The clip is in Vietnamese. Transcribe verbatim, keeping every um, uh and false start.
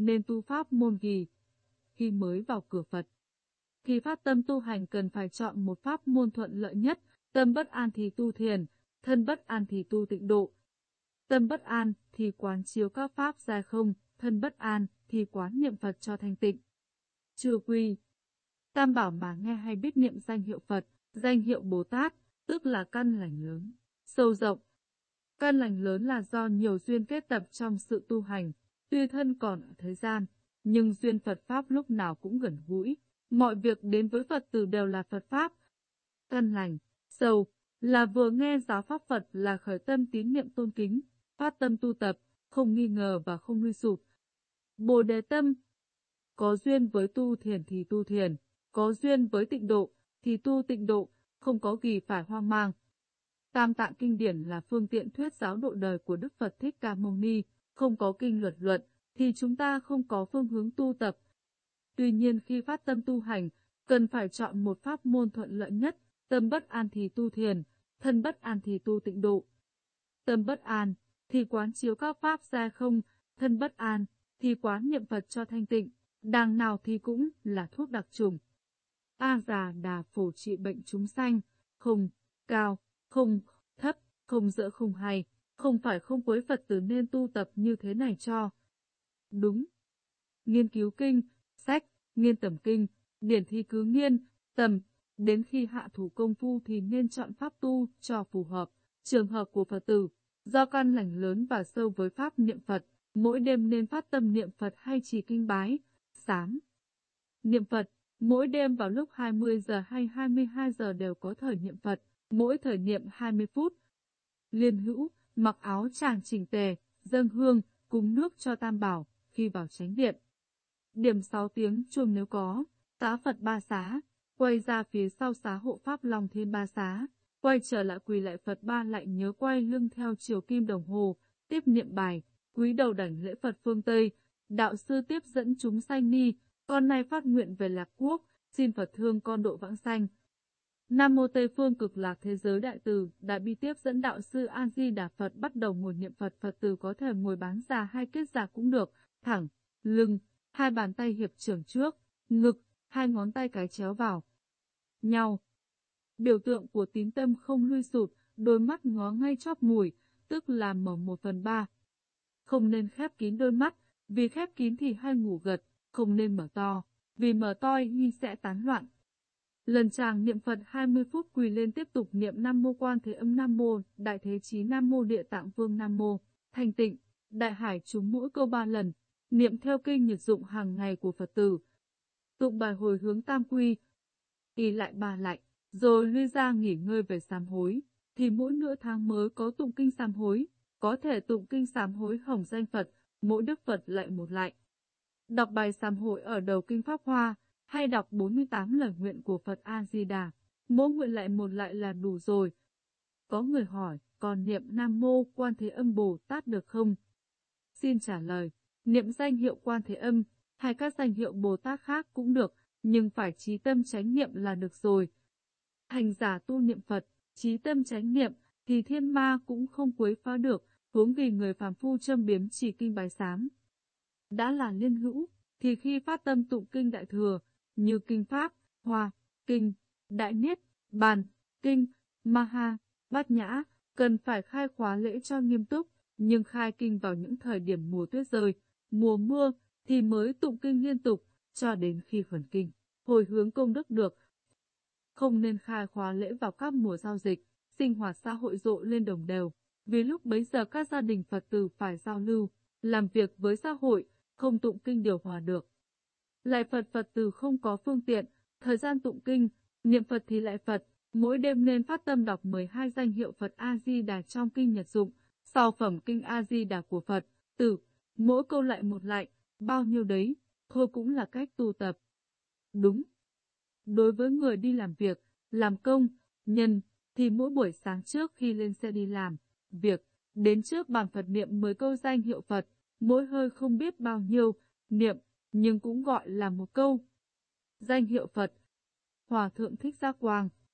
nên tu pháp môn gì. Khi mới vào cửa Phật, khi phát tâm tu hành cần phải chọn một pháp môn thuận lợi nhất, tâm bất an thì tu thiền, thân bất an thì tu tịnh độ. Tâm bất an thì quán chiếu các pháp ra không, thân bất an thì quán niệm Phật cho thanh tịnh. Chư quy, tam bảo mà nghe hay biết niệm danh hiệu Phật, danh hiệu Bồ Tát, tức là căn lành lớn, sâu rộng. Căn lành lớn là do nhiều duyên kết tập trong sự tu hành, tuy thân còn ở thế gian, nhưng duyên Phật Pháp lúc nào cũng gần gũi, mọi việc đến với Phật tử đều là Phật Pháp. Căn lành, sâu, là vừa nghe giáo Pháp Phật là khởi tâm tín niệm tôn kính, phát tâm tu tập, không nghi ngờ và không nguy sụp. Bồ đề tâm, có duyên với tu thiền thì tu thiền, có duyên với tịnh độ thì tu tịnh độ, không có gì phải hoang mang. Tam tạng kinh điển là phương tiện thuyết giáo độ đời của Đức Phật Thích Ca Mâu Ni, không có kinh luật luận thì chúng ta không có phương hướng tu tập. Tuy nhiên khi phát tâm tu hành, cần phải chọn một pháp môn thuận lợi nhất, tâm bất an thì tu thiền, thân bất an thì tu tịnh độ. Tâm bất an thì quán chiếu các pháp ra không, thân bất an thì quán niệm Phật cho thanh tịnh, đàng nào thì cũng là thuốc đặc trùng. A Già Đà phổ trị bệnh chúng sanh, không cao, không thấp, không dở không hay, không phải không quấy Phật tử nên tu tập như thế này cho đúng. Nghiên cứu kinh, sách, nghiên tầm kinh, điển thi cứ nghiên, tầm, đến khi hạ thủ công phu thì nên chọn pháp tu cho phù hợp. Trường hợp của Phật tử, do căn lành lớn và sâu với pháp niệm Phật, mỗi đêm nên phát tâm niệm Phật hay trì kinh bái, sám. Niệm Phật, mỗi đêm vào lúc hai mươi giờ hay hai mươi hai giờ đều có thời niệm Phật, mỗi thời niệm hai mươi phút. Liên hữu, mặc áo tràng chỉnh tề, dâng hương, cúng nước cho Tam Bảo, khi vào chánh điện. Điểm sáu tiếng chuông nếu có, tá Phật ba xá, quay ra phía sau xá hộ Pháp Long Thiên ba xá, quay trở lại quỳ lại Phật ba lại nhớ quay lưng theo chiều kim đồng hồ, tiếp niệm bài, cúi đầu đảnh lễ Phật phương Tây, đạo sư tiếp dẫn chúng sanh ni, con nay phát nguyện về lạc quốc, xin Phật thương con độ vãng sanh. Nam mô Tây phương cực lạc thế giới đại từ, đại bi tiếp dẫn đạo sư A Di Đà Phật bắt đầu ngồi niệm Phật. Phật tử có thể ngồi bán già hay kết già cũng được, thẳng, lưng, hai bàn tay hiệp trưởng trước, ngực, hai ngón tay cái chéo vào nhau. Biểu tượng của tín tâm không lui sụt, đôi mắt ngó ngay chóp mũi, tức là mở một phần ba. Không nên khép kín đôi mắt, vì khép kín thì hay ngủ gật, không nên mở to, vì mở to thì sẽ tán loạn. Lần tràng niệm Phật hai mươi phút quỳ lên tiếp tục niệm Nam Mô Quan Thế Âm Nam Mô, Đại Thế Chí Nam Mô Địa Tạng Vương Nam Mô, Thanh Tịnh, Đại Hải chúng mỗi câu ba lần, niệm theo kinh nhật dụng hàng ngày của Phật tử. Tụng bài hồi hướng tam quy, y lại ba lại, rồi lui ra nghỉ ngơi về sám hối, thì mỗi nửa tháng mới có tụng kinh sám hối, có thể tụng kinh sám hối hồng danh Phật, mỗi đức Phật lại một lại. Đọc bài sám hối ở đầu kinh Pháp Hoa, hay đọc bốn mươi tám lời nguyện của Phật A-di-đà, mỗi nguyện lại một lại là đủ rồi. Có người hỏi, còn niệm Nam Mô Quan Thế Âm Bồ Tát được không? Xin trả lời, niệm danh hiệu Quan Thế Âm, hay các danh hiệu Bồ Tát khác cũng được, nhưng phải trí tâm chánh niệm là được rồi. Hành giả tu niệm Phật, trí tâm chánh niệm, thì thiên ma cũng không quấy phá được, huống vì người phàm phu châm biếm chỉ kinh bái sám. Đã là liên hữu, thì khi phát tâm tụng kinh Đại Thừa, như kinh Pháp, Hoa, kinh, Đại Niết, Bàn, kinh, Maha, Bát Nhã, cần phải khai khóa lễ cho nghiêm túc, nhưng khai kinh vào những thời điểm mùa tuyết rơi, mùa mưa, thì mới tụng kinh liên tục, cho đến khi khẩn kinh, hồi hướng công đức được. Không nên khai khóa lễ vào các mùa giao dịch, sinh hoạt xã hội rộ lên đồng đều, vì lúc bấy giờ các gia đình Phật tử phải giao lưu, làm việc với xã hội, không tụng kinh điều hòa được. Lại Phật Phật tử không có phương tiện, thời gian tụng kinh, niệm Phật thì lại Phật, mỗi đêm nên phát tâm đọc mười hai danh hiệu Phật A-di-đà trong kinh nhật dụng, sau phẩm kinh A-di-đà của Phật tử, mỗi câu lại một lại, bao nhiêu đấy, thôi cũng là cách tu tập. Đúng. Đối với người đi làm việc, làm công, nhân, thì mỗi buổi sáng trước khi lên xe đi làm, việc, đến trước bàn Phật niệm mười câu danh hiệu Phật, mỗi hơi không biết bao nhiêu, niệm, nhưng cũng gọi là một câu. Danh hiệu Phật. Hòa Thượng Thích Giác Quang,